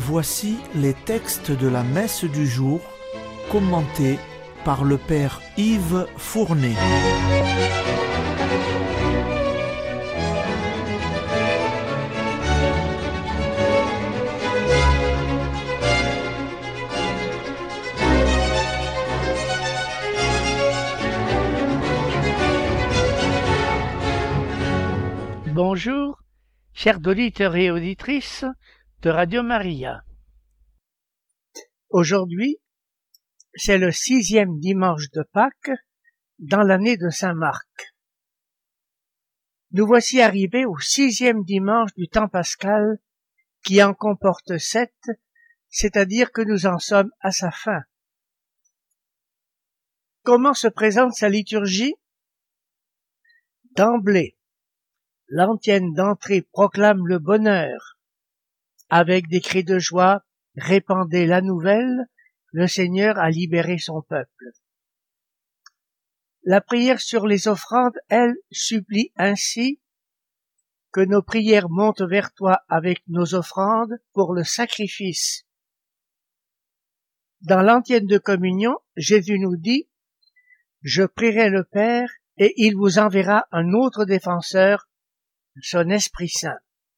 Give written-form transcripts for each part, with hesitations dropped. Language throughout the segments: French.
Voici les textes de la messe du jour, commentés par le Père Yves Fournet. Bonjour, chers auditeurs et auditrices de Radio Maria. Aujourd'hui, c'est le 6e dimanche de Pâques dans l'année de Saint Marc. Nous voici arrivés au 6e dimanche du temps pascal qui en comporte 7, c'est-à-dire que nous en sommes à sa fin. Comment se présente sa liturgie? D'emblée, l'antienne d'entrée proclame le bonheur. Avec des cris de joie, répandez la nouvelle, le Seigneur a libéré son peuple. La prière sur les offrandes, elle, supplie ainsi que nos prières montent vers toi avec nos offrandes pour le sacrifice. Dans l'antienne de communion, Jésus nous dit « Je prierai le Père et il vous enverra un autre défenseur, son Esprit Saint. »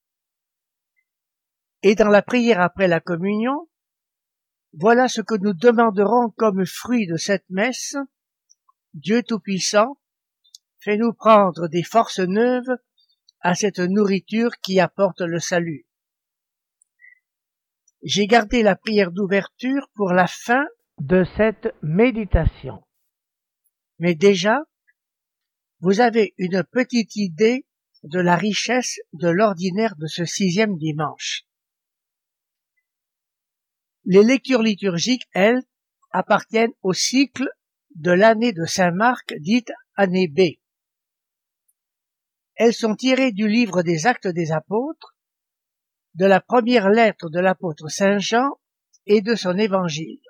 Et dans la prière après la communion, voilà ce que nous demanderons comme fruit de cette messe. Dieu Tout-Puissant, fais-nous prendre des forces neuves à cette nourriture qui apporte le salut. J'ai gardé la prière d'ouverture pour la fin de cette méditation. Mais déjà, vous avez une petite idée de la richesse de l'ordinaire de ce 6e dimanche. Les lectures liturgiques, elles, appartiennent au cycle de l'année de Saint Marc, dite année B. Elles sont tirées du livre des Actes des Apôtres, de la première lettre de l'apôtre Saint Jean et de son évangile.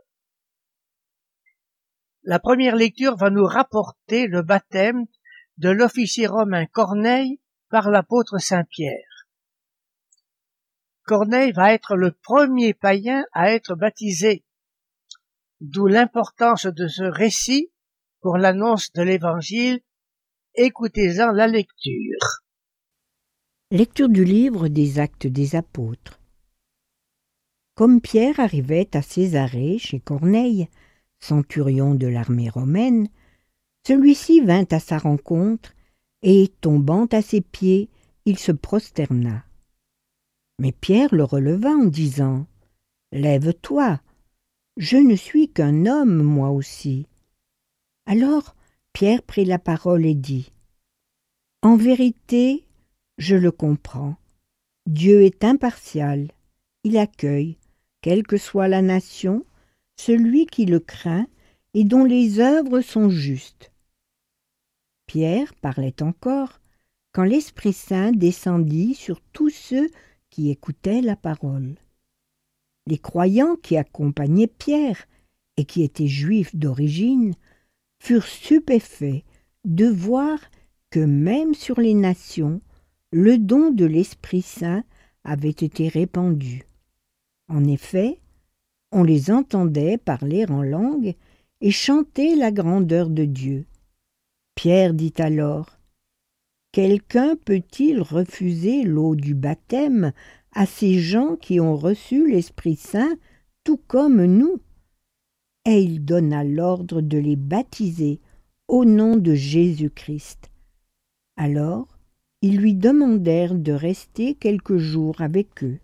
La première lecture va nous rapporter le baptême de l'officier romain Corneille par l'apôtre Saint Pierre. Corneille va être le premier païen à être baptisé, d'où l'importance de ce récit pour l'annonce de l'Évangile. Écoutez-en la lecture. Lecture du livre des Actes des Apôtres. Comme Pierre arrivait à Césarée chez Corneille, centurion de l'armée romaine, celui-ci vint à sa rencontre et, tombant à ses pieds, il se prosterna. Mais Pierre le releva en disant « Lève-toi, je ne suis qu'un homme, moi aussi. » Alors Pierre prit la parole et dit « En vérité, je le comprends. Dieu est impartial. Il accueille, quelle que soit la nation, celui qui le craint et dont les œuvres sont justes. » Pierre parlait encore quand l'Esprit Saint descendit sur tous ceux qui écoutaient la parole. Les croyants qui accompagnaient Pierre et qui étaient juifs d'origine furent stupéfaits de voir que même sur les nations, le don de l'Esprit Saint avait été répandu. En effet, on les entendait parler en langue et chanter la grandeur de Dieu. Pierre dit alors « Quelqu'un peut-il refuser l'eau du baptême à ces gens qui ont reçu l'Esprit Saint tout comme nous ?» Et il donna l'ordre de les baptiser au nom de Jésus-Christ. Alors, ils lui demandèrent de rester quelques jours avec eux.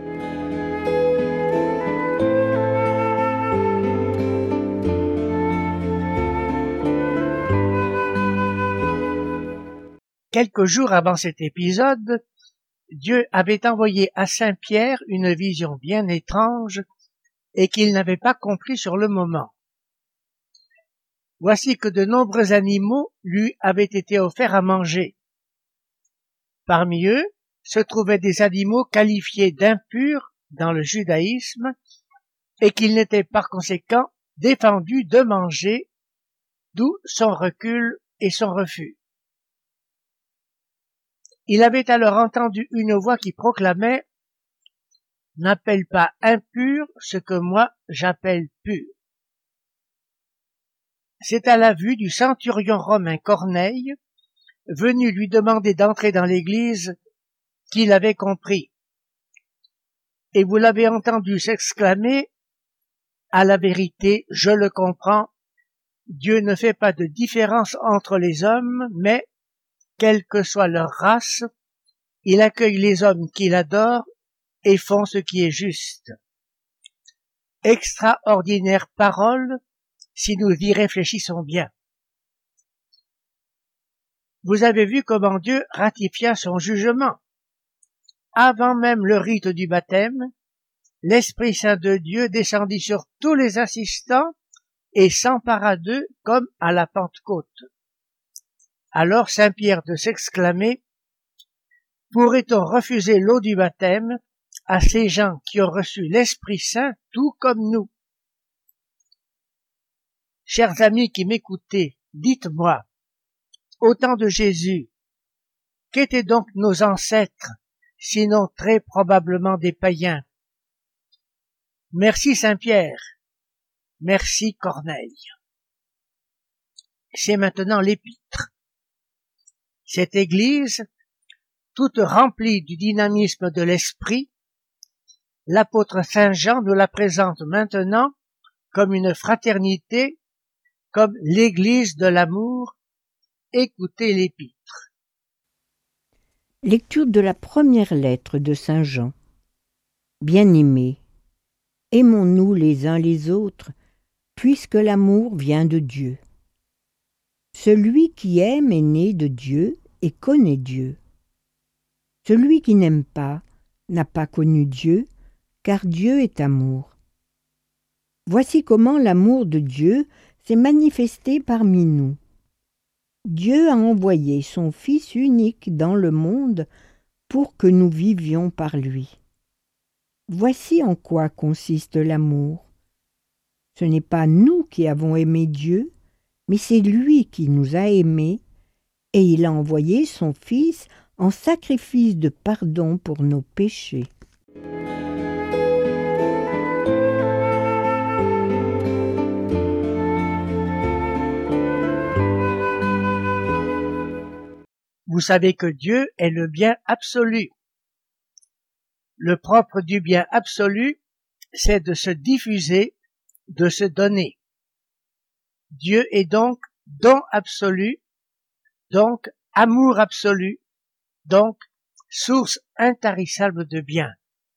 Quelques jours avant cet épisode, Dieu avait envoyé à Saint Pierre une vision bien étrange et qu'il n'avait pas compris sur le moment. Voici que de nombreux animaux lui avaient été offerts à manger. Parmi eux se trouvaient des animaux qualifiés d'impurs dans le judaïsme et qu'il n'était par conséquent défendu de manger, d'où son recul et son refus. Il avait alors entendu une voix qui proclamait n'appelle pas impur ce que moi j'appelle pur. C'est à la vue du centurion romain Corneille, venu lui demander d'entrer dans l'église, qu'il avait compris. Et vous l'avez entendu s'exclamer, à la vérité, je le comprends, Dieu ne fait pas de différence entre les hommes, mais, quelle que soit leur race, il accueille les hommes qu'il adore et font ce qui est juste. Extraordinaire parole, si nous y réfléchissons bien. Vous avez vu comment Dieu ratifia son jugement. Avant même le rite du baptême, l'Esprit Saint de Dieu descendit sur tous les assistants et s'empara d'eux comme à la Pentecôte. Alors Saint Pierre de s'exclamer, « Pourrait-on refuser l'eau du baptême à ces gens qui ont reçu l'Esprit Saint tout comme nous ?» Chers amis qui m'écoutez, dites-moi, au temps de Jésus, qu'étaient donc nos ancêtres, sinon très probablement des païens? Merci Saint-Pierre, merci Corneille. C'est maintenant l'épître. Cette Église, toute remplie du dynamisme de l'esprit, l'apôtre Saint Jean nous la présente maintenant comme une fraternité, comme l'Église de l'amour. Écoutez l'épître. Lecture de la première lettre de Saint Jean. Bien-aimés, aimons-nous les uns les autres, puisque l'amour vient de Dieu. Celui qui aime est né de Dieu et connaît Dieu. Celui qui n'aime pas n'a pas connu Dieu, car Dieu est amour. Voici comment l'amour de Dieu s'est manifesté parmi nous. Dieu a envoyé son Fils unique dans le monde pour que nous vivions par lui. Voici en quoi consiste l'amour. Ce n'est pas nous qui avons aimé Dieu, mais c'est lui qui nous a aimés, et il a envoyé son Fils en sacrifice de pardon pour nos péchés. Vous savez que Dieu est le bien absolu. Le propre du bien absolu, c'est de se diffuser, de se donner. Dieu est donc don absolu, donc amour absolu, donc source intarissable de bien.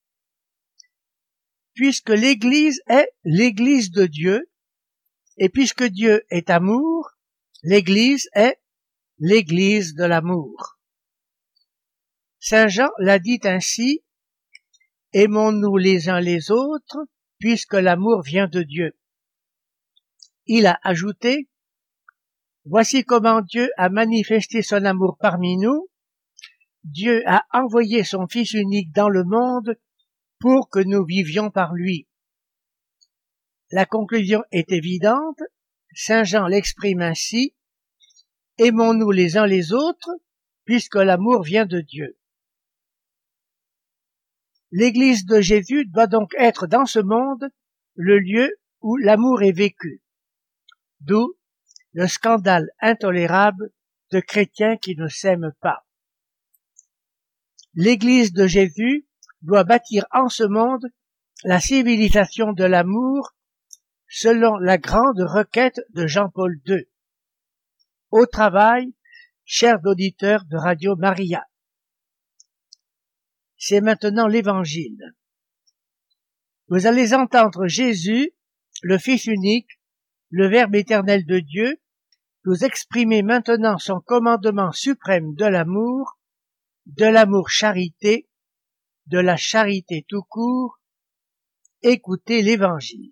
Puisque l'Église est l'Église de Dieu, et puisque Dieu est amour, l'Église est l'Église de l'amour. Saint Jean l'a dit ainsi, « Aimons-nous les uns les autres, puisque l'amour vient de Dieu. » Il a ajouté, « Voici comment Dieu a manifesté son amour parmi nous. Dieu a envoyé son Fils unique dans le monde pour que nous vivions par lui. » La conclusion est évidente, Saint Jean l'exprime ainsi, « Aimons-nous les uns les autres, puisque l'amour vient de Dieu. » L'Église de Jésus doit donc être dans ce monde le lieu où l'amour est vécu. D'où le scandale intolérable de chrétiens qui ne s'aiment pas. L'Église de Jésus doit bâtir en ce monde la civilisation de l'amour selon la grande requête de Jean-Paul II. Au travail, chers auditeurs de Radio Maria. C'est maintenant l'Évangile. Vous allez entendre Jésus, le Fils unique, le Verbe éternel de Dieu, nous exprimer maintenant son commandement suprême de l'amour charité, de la charité tout court. Écoutez l'Évangile.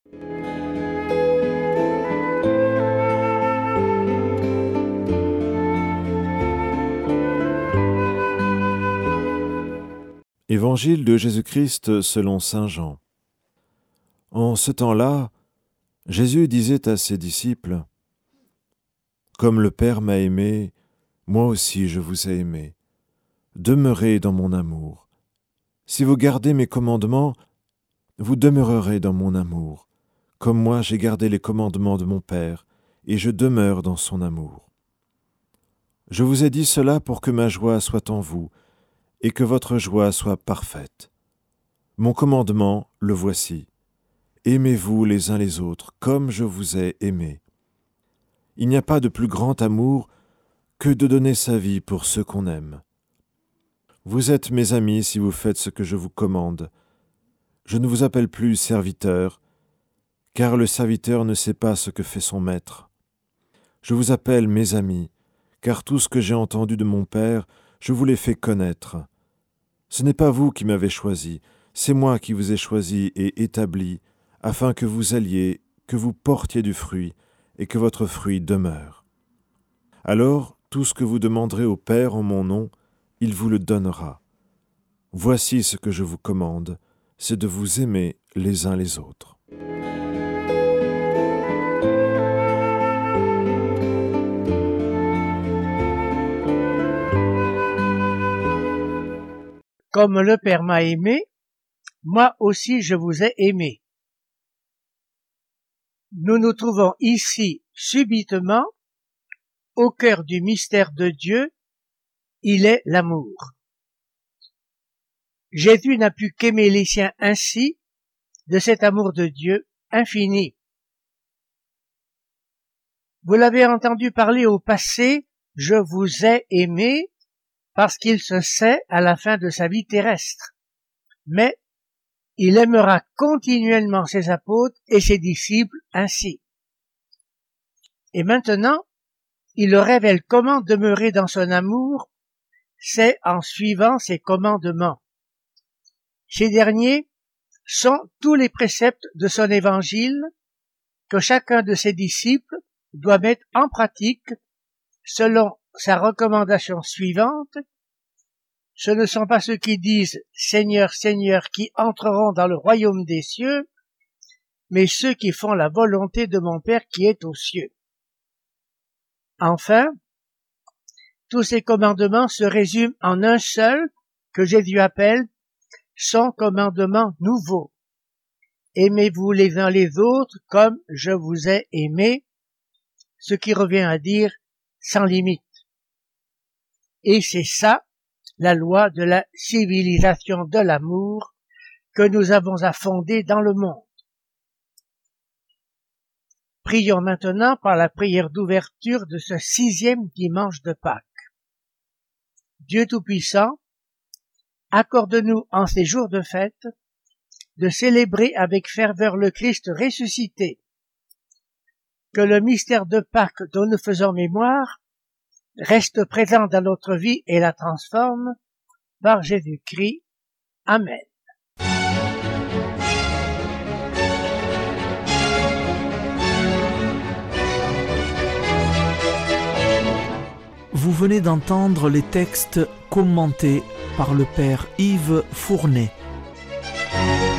Évangile de Jésus-Christ selon saint Jean. En ce temps-là, Jésus disait à ses disciples, « Comme le Père m'a aimé, moi aussi je vous ai aimé. Demeurez dans mon amour. Si vous gardez mes commandements, vous demeurerez dans mon amour, comme moi j'ai gardé les commandements de mon Père, et je demeure dans son amour. Je vous ai dit cela pour que ma joie soit en vous, et que votre joie soit parfaite. Mon commandement, le voici. Aimez-vous les uns les autres, comme je vous ai aimés. Il n'y a pas de plus grand amour que de donner sa vie pour ceux qu'on aime. Vous êtes mes amis si vous faites ce que je vous commande. Je ne vous appelle plus serviteur, car le serviteur ne sait pas ce que fait son maître. Je vous appelle mes amis, car tout ce que j'ai entendu de mon Père, je vous l'ai fait connaître. Ce n'est pas vous qui m'avez choisi, c'est moi qui vous ai choisi et établi, afin que vous alliez, que vous portiez du fruit, et que votre fruit demeure. Alors, tout ce que vous demanderez au Père en mon nom, il vous le donnera. Voici ce que je vous commande, c'est de vous aimer les uns les autres. Comme le Père m'a aimé, moi aussi je vous ai aimé. Nous nous trouvons ici subitement au cœur du mystère de Dieu, il est l'amour. Jésus n'a pu qu'aimer les siens ainsi, de cet amour de Dieu infini. Vous l'avez entendu parler au passé, je vous ai aimé, parce qu'il se sait à la fin de sa vie terrestre. Mais il aimera continuellement ses apôtres et ses disciples ainsi. Et maintenant, il leur révèle comment demeurer dans son amour, c'est en suivant ses commandements. Ces derniers sont tous les préceptes de son évangile que chacun de ses disciples doit mettre en pratique selon sa recommandation suivante. Ce ne sont pas ceux qui disent « Seigneur, Seigneur » qui entreront dans le royaume des cieux, mais ceux qui font la volonté de mon Père qui est aux cieux. Enfin, tous ces commandements se résument en un seul que Jésus appelle son commandement nouveau. Aimez-vous les uns les autres comme je vous ai aimés, ce qui revient à dire sans limite. Et c'est ça, la loi de la civilisation de l'amour que nous avons à fonder dans le monde. Prions maintenant par la prière d'ouverture de ce 6e dimanche de Pâques. Dieu Tout-Puissant, accorde-nous en ces jours de fête de célébrer avec ferveur le Christ ressuscité, que le mystère de Pâques dont nous faisons mémoire reste présent dans notre vie et la transforme par Jésus-Christ. Amen. Vous venez d'entendre les textes commentés par le Père Yves Fournet.